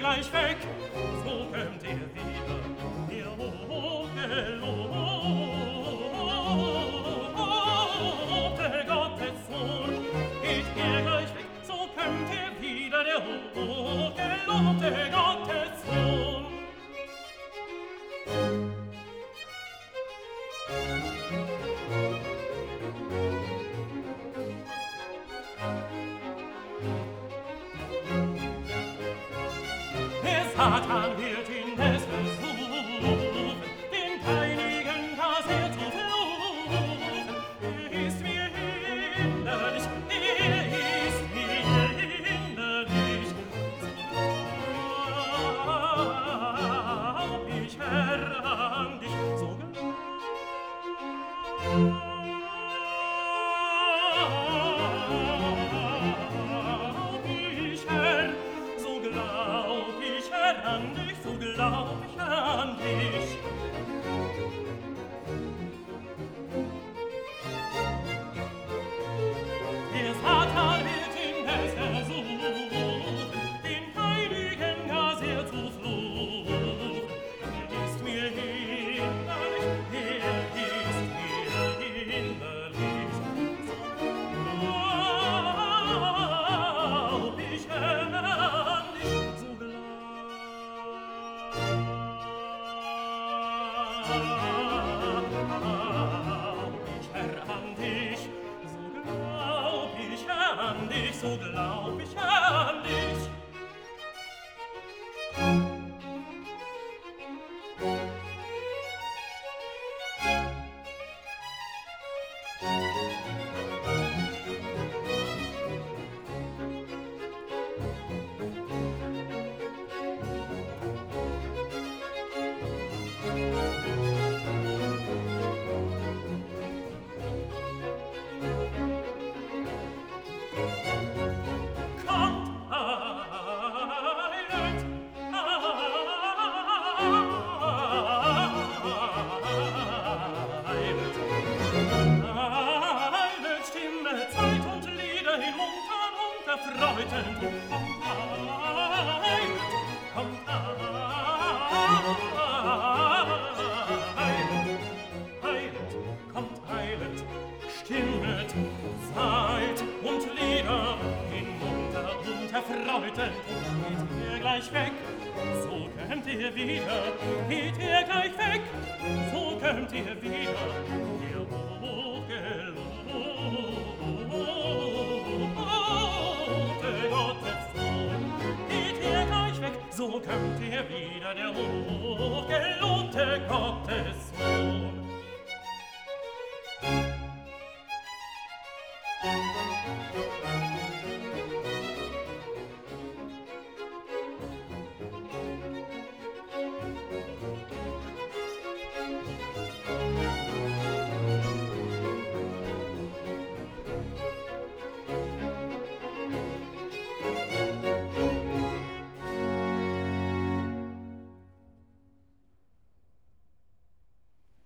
gleich weg, so kommt er wieder, der hochgelobte Gottessohn. Geht er gleich weg, so kommt er wieder, der hochgelobte Gottessohn. Satan wird indes versuchen, den Peinigen gar sehr zu fluchen. Ist mir hinderlich, ist mir hinderlich. Glaub ich, Herr, an dich, so an dich, so glaub ich an dich. Der Satan wird indes versuchen, den Heiligen gar sehr zu fluchen. Ist mir hinderlich, ist mir hinderlich. So glaub ich an dich, so so glaub ich an dich. Geht er gleich weg, so kommt er wieder, der hochgelobte Gottessohn. Geht er gleich weg, so kommt er wieder, der hochgelobte Gottessohn.